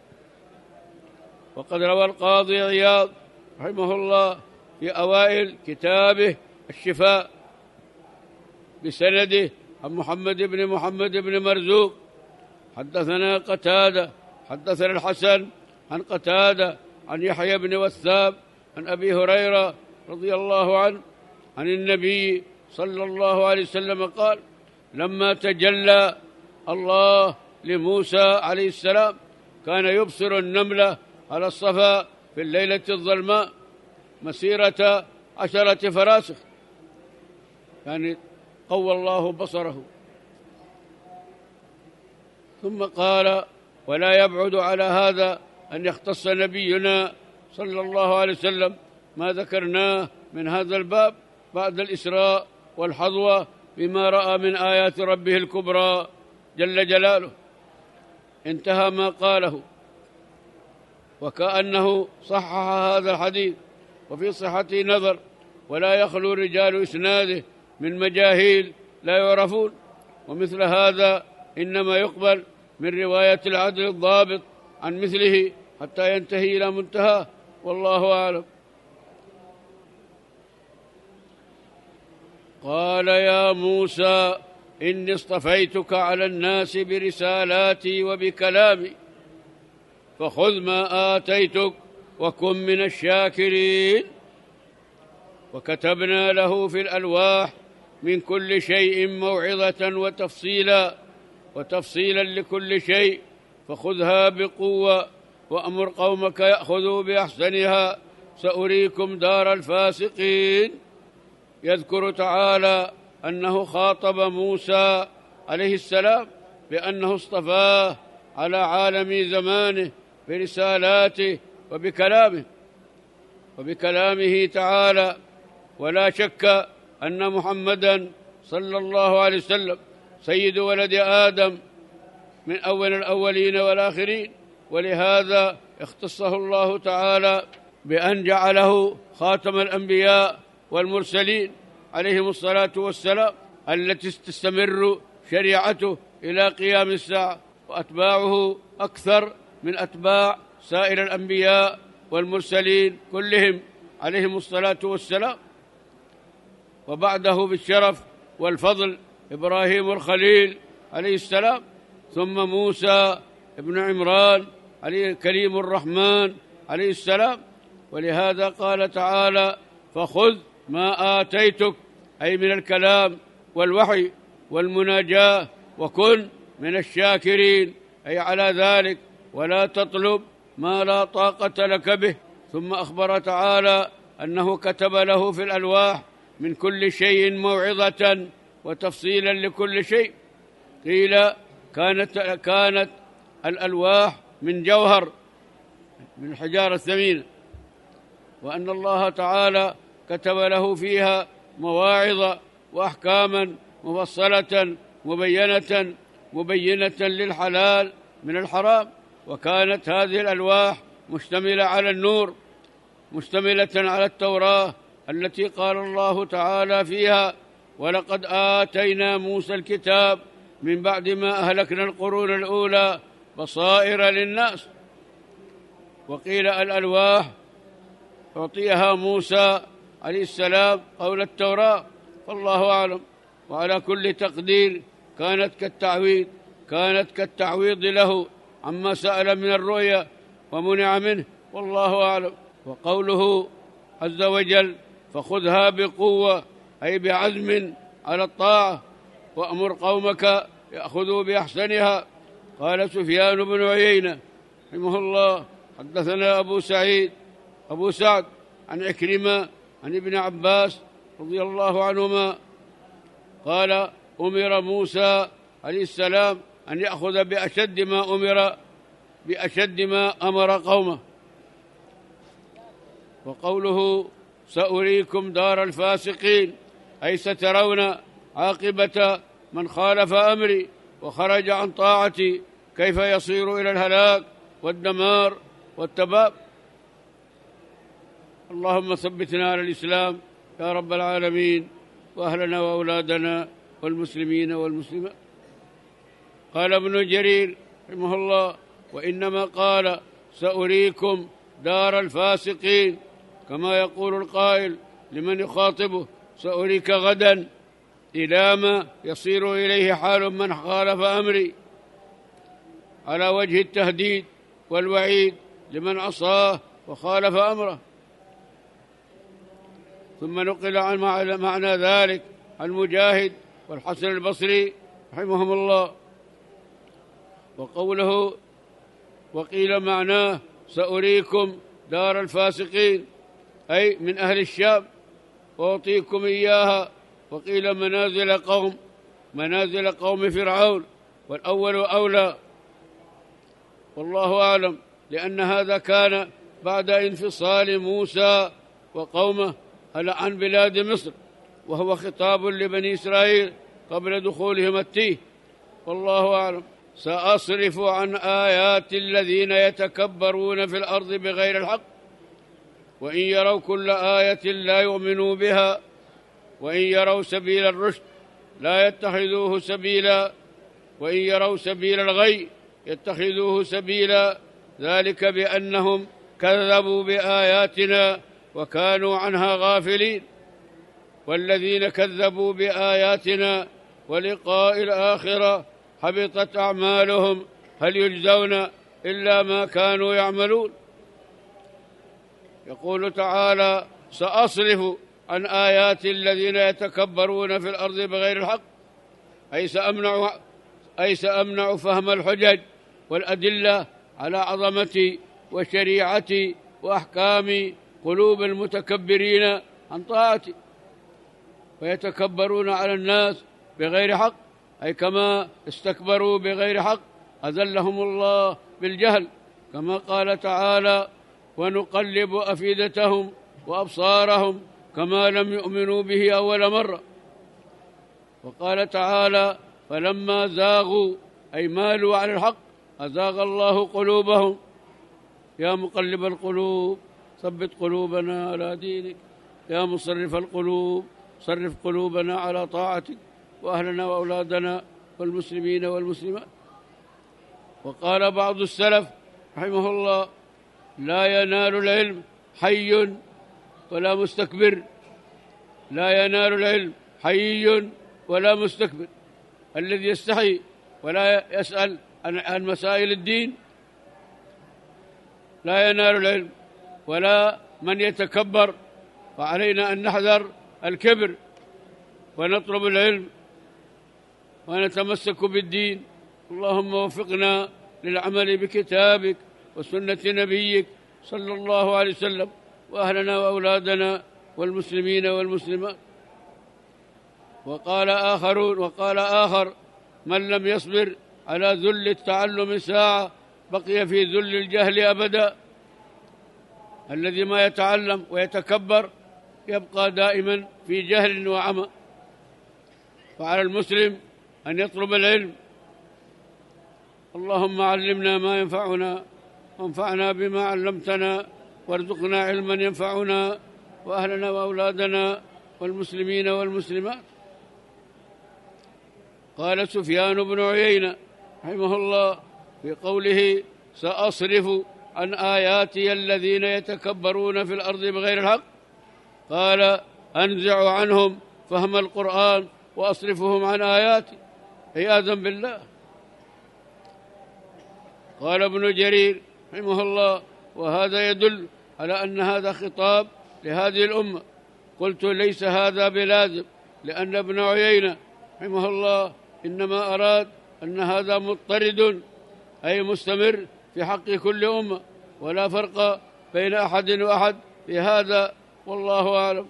وقد روى القاضي عياض رحمه الله في أوائل كتابه الشفاء بسنده عن محمد بن محمد بن مرزوق حدثنا قتادة حدثنا الحسن عن قتادة عن يحيى بن وثاب عن أبي هريرة رضي الله عنه عن النبي صلى الله عليه وسلم قال لما تجلى الله لموسى عليه السلام كان يبصر النملة على الصفا في الليلة الظلماء مسيرة عشرة فراسخ، يعني قوى الله بصره. ثم قال ولا يبعد على هذا أن يختص نبينا صلى الله عليه وسلم ما ذكرناه من هذا الباب بعد الإسراء والحظوة بما رأى من آيات ربه الكبرى جل جلاله. انتهى ما قاله، وكأنه صحح هذا الحديث وفي صحته نظر، ولا يخلو رجال إسناده من مجاهيل لا يعرفون، ومثل هذا إنما يقبل من رواية العدل الضابط عن مثله حتى ينتهي إلى منتهى والله أعلم. قال يا موسى إني اصطفيتك على الناس برسالاتي وبكلامي فخذ ما آتيتك وكن من الشاكرين. وكتبنا له في الألواح من كل شيء موعظة وتفصيلا وتفصيلا لكل شيء فخذها بقوة وأمر قومك يأخذوا بأحسنها سأريكم دار الفاسقين. يذكر تعالى أنه خاطب موسى عليه السلام بأنه اصطفاه على عالم زمانه برسالاته وبكلامه وبكلامه تعالى. ولا شك أن محمدًا صلى الله عليه وسلم سيد ولد آدم من أول الأولين والآخرين، ولهذا اختصه الله تعالى بأن جعله خاتم الأنبياء والمرسلين عليهم الصلاة والسلام، التي تستمر شريعته إلى قيام الساعة، وأتباعه أكثر من أتباع سائر الأنبياء والمرسلين كلهم عليهم الصلاة والسلام. وبعده بالشرف والفضل إبراهيم الخليل عليه السلام، ثم موسى ابن عمران عليه كليم الرحمن عليه السلام. ولهذا قال تعالى: فخذ ما آتيتك، أي من الكلام والوحي والمناجاة، وكن من الشاكرين، أي على ذلك، ولا تطلب ما لا طاقة لك به. ثم أخبر تعالى أنه كتب له في الألواح من كل شيء موعظة وتفصيلا لكل شيء. قيل كانت كانت الألواح من جوهر من الحجارة الثمينة، وأن الله تعالى كتب له فيها مواعظ وأحكاما مفصلة مبينة مبينة للحلال من الحرام. وكانت هذه الألواح مشتملة على النور، مشتملة على التوراة التي قال الله تعالى فيها: ولقد آتينا موسى الكتاب من بعد ما أهلكنا القرون الأولى بصائر للناس. وقيل الألواح أعطيها موسى عليه السلام قول التوراة، فالله أعلم. وعلى كل تقدير كانت كالتعويض كانت كالتعويض له عما سأل من الرؤيا ومنع منه، والله أعلم. وقوله عز وجل: فخذها بقوة، أي بعزم على الطاعة، وأمر قومك يأخذوا بأحسنها. قال سفيان بن عيينة رحمه الله: حدثنا أبو سعيد أبو سعد عن عكرمة عن ابن عباس رضي الله عنهما قال: أمر موسى عليه السلام أن يأخذ بأشد ما أمر بأشد ما أمر قومه. وقوله: سأريكم دار الفاسقين، أي سترون عاقبة من خالف أمري وخرج عن طاعتي، كيف يصير إلى الهلاك والدمار والتباب. اللهم ثبتنا على الإسلام يا رب العالمين، وأهلنا وأولادنا والمسلمين والمسلمات. قال ابن جرير رحمه الله: وإنما قال سأريكم دار الفاسقين، كما يقول القائل لمن يخاطبه: سأريك غدا، إلى ما يصير إليه حال من خالف أمري، على وجه التهديد والوعيد لمن عصاه وخالف أمره. ثم نقل عن معنى ذلك عن مجاهد والحسن البصري رحمهم الله. وقوله: وقيل معناه سأريكم دار الفاسقين، أي من أهل الشام، وأعطيكم إياها. وقيل منازل قوم منازل قوم فرعون، والأول أولى، والله أعلم، لأن هذا كان بعد انفصال موسى وقومه عن بلاد مصر، وهو خطاب لبني إسرائيل قبل دخولهم التيه، والله أعلم. سأصرف عن آيات الذين يتكبرون في الأرض بغير الحق، وإن يروا كل آية لا يؤمنوا بها، وإن يروا سبيل الرشد لا يتخذوه سبيلا، وإن يروا سبيل الغي يتخذوه سبيلا، ذلك بأنهم كذبوا بآياتنا وكانوا عنها غافلين. والذين كذبوا بآياتنا ولقاء الآخرة حبطت أعمالهم، هل يجزون إلا ما كانوا يعملون. يقول تعالى: سأصرف عن آيات الذين يتكبرون في الأرض بغير الحق، أي سأمنع, أي سأمنع فهم الحجج والأدلة على عظمتي وشريعتي وأحكامي قلوب المتكبرين عن طاعتي. ويتكبرون على الناس بغير حق، أي كما استكبروا بغير حق أذلهم الله بالجهل، كما قال تعالى: ونقلب أفئدتهم وأبصارهم كما لم يؤمنوا به أول مرة. وقال تعالى: فلما زاغوا أي مالوا على الحق أزاغ الله قلوبهم. يا مقلب القلوب ثبت قلوبنا على دينك، يا مصرف القلوب صرف قلوبنا على طاعتك، وأهلنا وأولادنا والمسلمين والمسلمات. وقال بعض السلف رحمه الله: لا ينال العلم حي ولا مستكبر، لا ينال العلم حي ولا مستكبر. الذي يستحي ولا يسأل عن مسائل الدين لا ينال العلم، ولا من يتكبر. فعلينا أن نحذر الكبر ونطلب العلم ونتمسك بالدين. اللهم وفقنا للعمل بكتابك وسنة نبيك صلى الله عليه وسلم، وأهلنا وأولادنا والمسلمين والمسلمات. وقال آخرون وقال آخر: من لم يصبر على ذل التعلم ساعة بقي في ذل الجهل أبدا. الذي ما يتعلم ويتكبر يبقى دائما في جهل وعمى. فعلى المسلم أن يطلب العلم. اللهم علمنا ما ينفعنا وانفعنا بما علمتنا، وارزقنا علما ينفعنا وأهلنا وأولادنا والمسلمين والمسلمات. قال سفيان بن عيينة رحمه الله في قوله: سأصرف عن آياتي الذين يتكبرون في الأرض بغير الحق، قال: أنزع عنهم فهم القرآن وأصرفهم عن آياتي، عياذا بالله. قال ابن جرير رحمه الله: وهذا يدل على أن هذا خطاب لهذه الأمة. قلت: ليس هذا بلازم، لأن ابن عيينة رحمه الله إنما أراد أن هذا مضطرد أي مستمر في حق كل أمة، ولا فرق بين أحد وأحد في هذا، والله أعلم.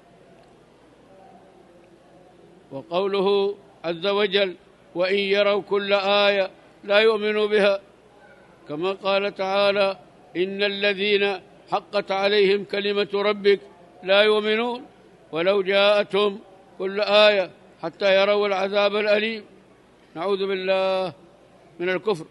وقوله عز وجل: وإن يروا كل آية لا يؤمنوا بها، كما قال تعالى: إن الذين حقت عليهم كلمة ربك لا يؤمنون ولو جاءتهم كل آية حتى يروا العذاب الأليم. نعوذ بالله من الكفر.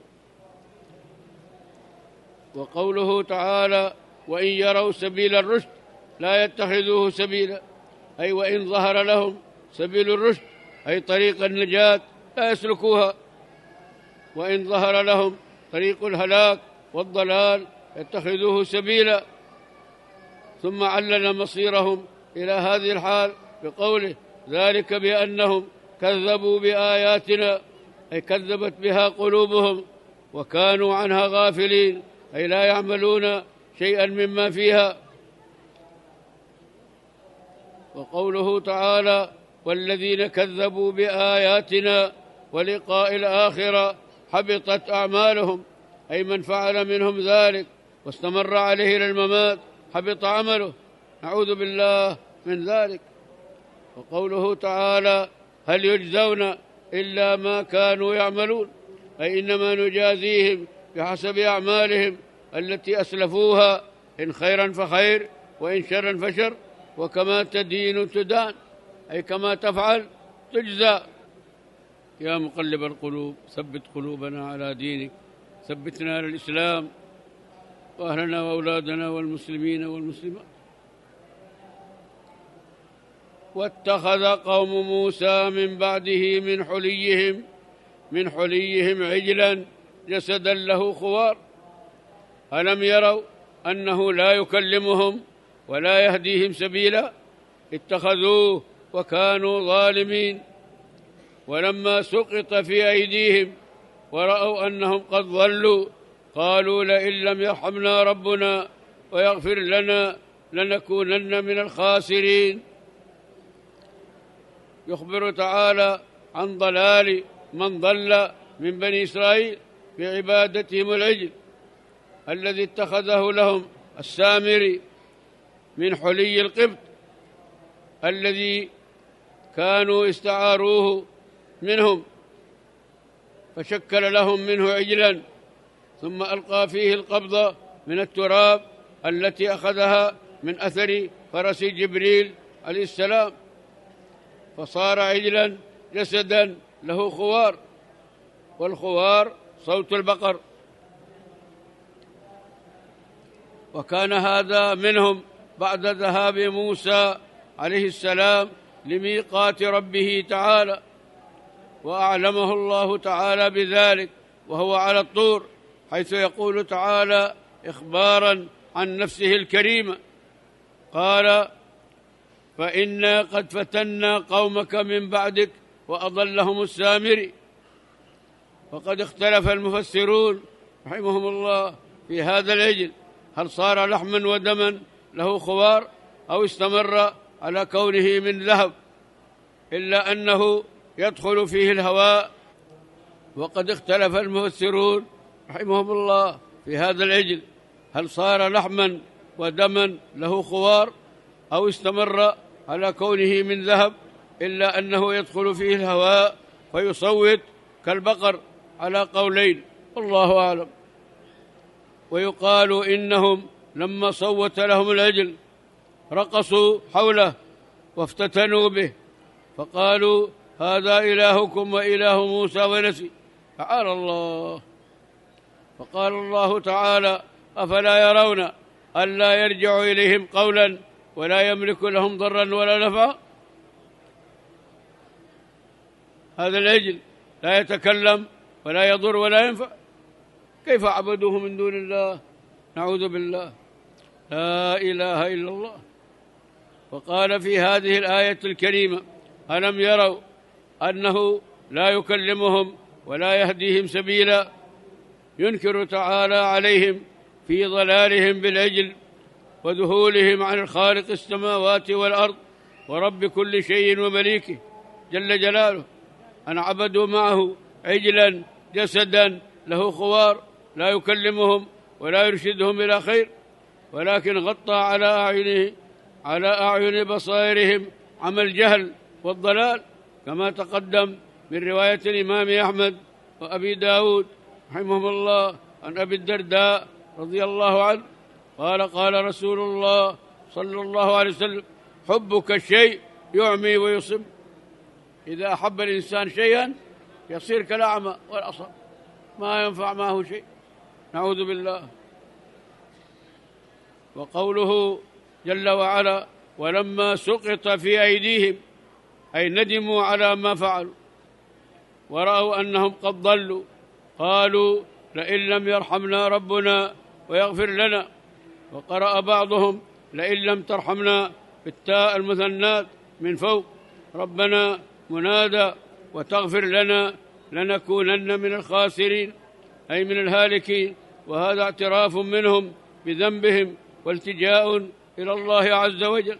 وقوله تعالى: وإن يروا سبيل الرشد لا يتخذوه سبيلا، أي وإن ظهر لهم سبيل الرشد أي طريق النجاة لا يسلكوها، وإن ظهر لهم طريق الهلاك والضلال يتخذوه سبيلا. ثم علل مصيرهم إلى هذه الحال بقوله: ذلك بأنهم كذبوا بآياتنا، أي كذبت بها قلوبهم، وكانوا عنها غافلين، أي لا يعملون شيئا مما فيها. وقوله تعالى: والذين كذبوا بآياتنا ولقاء الآخرة حبطت أعمالهم، أي من فعل منهم ذلك واستمر عليه إلى الممات حبط عمله، نعوذ بالله من ذلك. وقوله تعالى: هل يجزون إلا ما كانوا يعملون، أي إنما نجازيهم بحسب أعمالهم التي أسلفوها، إن خيرا فخير وإن شرا فشر، وكما تدين تدان، أي كما تفعل تجزى. يا مقلب القلوب ثبت قلوبنا على دينك، ثبتنا على الإسلام وأهلنا وأولادنا والمسلمين والمسلمات. واتخذ قوم موسى من بعده من حليهم من حليهم عجلا جسدا له خوار، ألم يروا أنه لا يكلمهم ولا يهديهم سبيلا، اتخذوه وكانوا ظالمين. ولما سقط في أيديهم ورأوا أنهم قد ضلوا قالوا: لئن لم يرحمنا ربنا ويغفر لنا لنكونن من الخاسرين. يخبر تعالى عن ضلال من ضل من بني إسرائيل بعبادتهم العجل الذي اتخذه لهم السامري من حلي القبط، الذي كانوا استعاروه منهم، فشكل لهم منه عجلا، ثم ألقى فيه القبضة من التراب التي أخذها من أثر فرس جبريل عليه السلام، فصار عجلا جسدا له خوار، والخوار صوت البقر. وكان هذا منهم بعد ذهاب موسى عليه السلام لميقات ربه تعالى، وأعلمه الله تعالى بذلك وهو على الطور، حيث يقول تعالى إخباراً عن نفسه الكريمة، قال: فإنا قد فتنا قومك من بعدك وأضلهم السامري. وقد اختلف المفسرون رحمهم الله في هذا العجل، هل صار لحما ودما له خوار أو استمر على كونه من ذهب، إلا أنه يدخل فيه الهواء. وقد اختلف المفسرون رحمهم الله في هذا العجل، هل صار لحما ودما له خوار أو استمر على كونه من ذهب، إلا أنه يدخل فيه الهواء فيصوت كالبقر، على قولين، والله أعلم. ويقال إنهم لما صوت لهم العجل رقصوا حوله وافتتنوا به، فقالوا: هذا إلهكم وإله موسى ونسي. تعالى الله. فقال الله تعالى: أفلا يرون ألا يرجع إليهم قولا ولا يملك لهم ضرا ولا نفعا؟ هذا العجل لا يتكلم ولا يضر ولا ينفع، كيف عبدوه من دون الله؟ نعوذ بالله، لا إله إلا الله. وقال في هذه الآية الكريمة: ألم يروا أنه لا يكلمهم ولا يهديهم سبيلا؟ ينكر تعالى عليهم في ضلالهم بالعجل وذهولهم عن الخالق السماوات والأرض ورب كل شيء ومليكه جل جلاله، أن عبدوا معه عجلا جسدا له خوار لا يكلمهم ولا يرشدهم إلى خير، ولكن غطى على أعينه على أعين بصائرهم عمى الجهل والضلال، كما تقدم من رواية الإمام أحمد وأبي داود رحمهم الله عن أبي الدرداء رضي الله عنه قال: قال رسول الله صلى الله عليه وسلم: حبك الشيء يعمي ويصم. إذا أحب الإنسان شيئا يصير كالأعمى والأصم، ما ينفع معه شيء، نعوذ بالله. وقوله جل وعلا: ولما سقط في أيديهم، أي ندموا على ما فعلوا ورأوا أنهم قد ضلوا، قالوا: لئن لم يرحمنا ربنا ويغفر لنا. وقرأ بعضهم: لئن لم ترحمنا بالتاء المثنات من فوق، ربنا منادى وتغفر لنا لنكونن من الخاسرين، أي من الهالكين. وهذا اعتراف منهم بذنبهم والتجاء إلى الله عز وجل.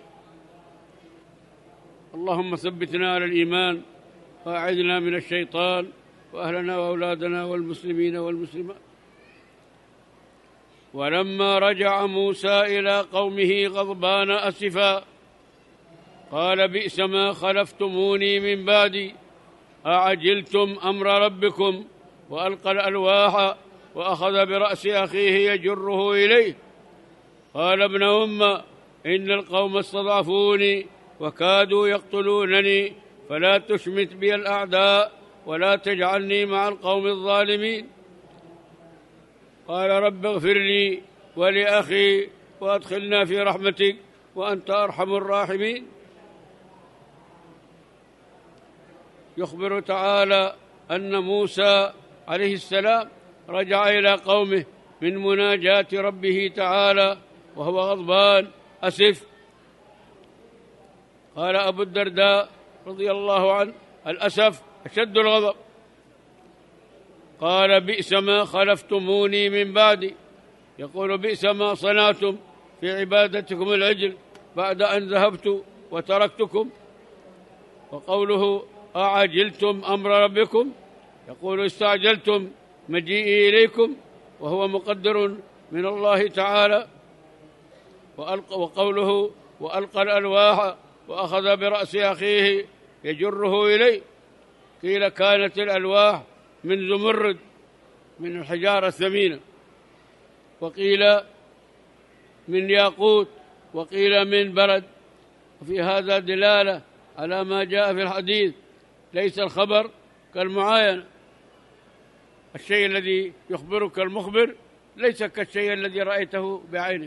اللهم ثبتنا على الإيمان وأعذنا من الشيطان وأهلنا وأولادنا والمسلمين والمسلمات. ولما رجع موسى إلى قومه غضبان أسفا قال: بئس ما خلفتموني من بعدي أعجلتم أمر ربكم. وألقى الألواح وأخذ برأس أخيه يجره إليه، قال: ابن أم، إن القوم استضعفوني وكادوا يقتلونني، فلا تشمت بي الأعداء ولا تجعلني مع القوم الظالمين. قال: رب اغفر لي ولأخي وأدخلنا في رحمتك وأنت أرحم الراحمين. يخبر تعالى أن موسى عليه السلام رجع إلى قومه من مناجاة ربه تعالى وهو غضبان أسف. قال أبو الدرداء رضي الله عنه: الأسف أشد الغضب. قال: بئس ما خلفتموني من بعدي، يقول: بئس ما صنعتم في عبادتكم العجل بعد أن ذهبت وتركتكم. وقوله: أعجلتم أمر ربكم، يقول: استعجلتم مجيئي إليكم، وهو مقدر من الله تعالى. وقوله: وألقى الألواح وأخذ برأس أخيه يجره إليه. قيل كانت الألواح من زمرد من الحجارة الثمينة، وقيل من ياقوت، وقيل من برد. وفي هذا دلالة على ما جاء في الحديث: ليس الخبر كالمعاينة. الشيء الذي يخبرك المخبر ليس كالشيء الذي رأيته بعينك.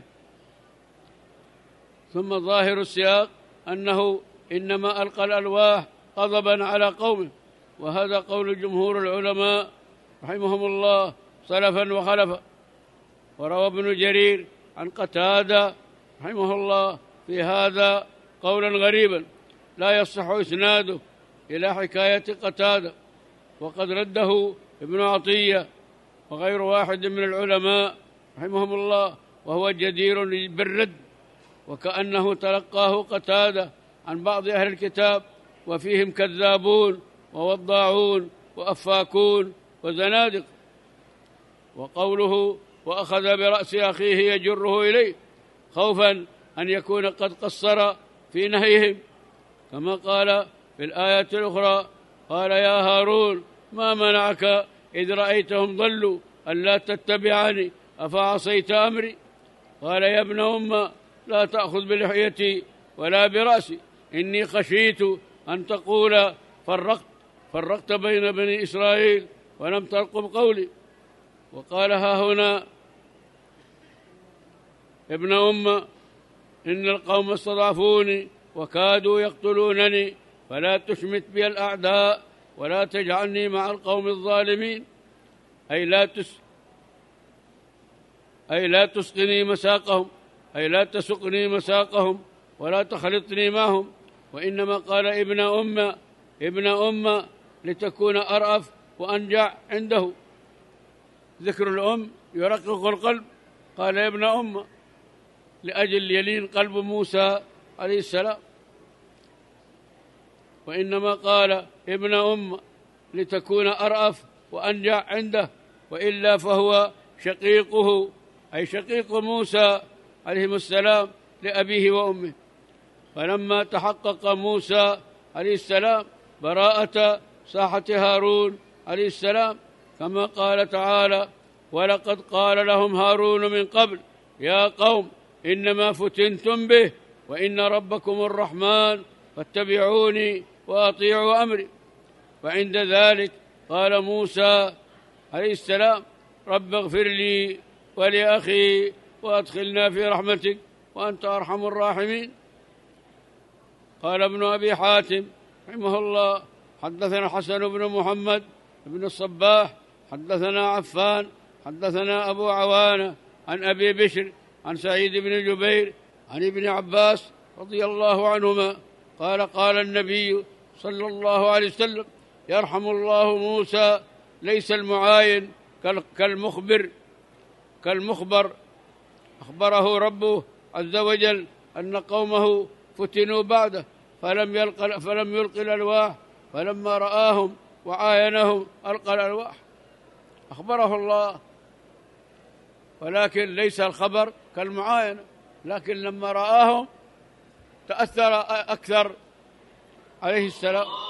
ثم ظاهر السياق أنه إنما ألقى الألواح غضبا على قومه، وهذا قول جمهور العلماء رحمهم الله سلفا وخلفا. وروى ابن جرير عن قتادة رحمه الله في هذا قولا غريبا لا يصح إسناده إلى حكاية قتادة، وقد رده ابن عطية وغير واحد من العلماء رحمهم الله، وهو جدير بالرد، وكأنه تلقاه قتادة عن بعض أهل الكتاب، وفيهم كذابون ووضاعون وأفاكون وزنادق. وقوله: وأخذ برأس أخيه يجره إليه، خوفا أن يكون قد قصر في نهيهم، كما قال في الآية الأخرى: قال يا هارون ما منعك إذ رأيتهم ضلوا ألا تتبعني أفعصيت أمري؟ قال يا ابن أم لا تأخذ بلحيتي ولا برأسي، إني خشيت أن تقول فرقت فرقت بين بني إسرائيل ولم ترقب قولي. وقال ها هنا ابن أم إن القوم استضعفوني وكادوا يقتلونني، فلا تشمت بي الأعداء ولا تجعلني مع القوم الظالمين، أي لا تس أي لا تسقني مساقهم، أي لا تسقني مساقهم ولا تخلطني معهم. وإنما قال ابن أم ابن أم لتكون أرأف وأنجع عنده. ذكر الأم يرقق القلب، قال ابن أم لأجل يلين قلب موسى عليه السلام. وإنما قال ابن أم لتكون أرأف وأنجع عنده، وإلا فهو شقيقه، أي شقيق موسى عليه السلام لأبيه وأمه. فلما تحقق موسى عليه السلام براءة ساحة هارون عليه السلام، كما قال تعالى: ولقد قال لهم هارون من قبل يا قوم إنما فتنتم به وإن ربكم الرحمن فاتبعوني وأطيعوا أمري. وعند ذلك قال موسى عليه السلام: رب اغفر لي ولأخي وأدخلنا في رحمتك وأنت أرحم الراحمين. قال ابن أبي حاتم رحمه الله: حدثنا حسن بن محمد بن الصباح حدثنا عفان حدثنا أبو عوانة عن أبي بشر عن سعيد بن جبير عن ابن عباس رضي الله عنهما قال: قال النبي صلى الله عليه وسلم: يرحم الله موسى، ليس المعاين كالمخبر كالمخبر أخبره ربه عز وجل أن قومه فتنوا بعده فلم يلق فلم يلق الألواح، فلما رآهم وعاينهم ألقى الألواح، أخبره الله. ولكن ليس الخبر كالمعاينة، لكن لما رآهم تأثر أكثر عليه السلام.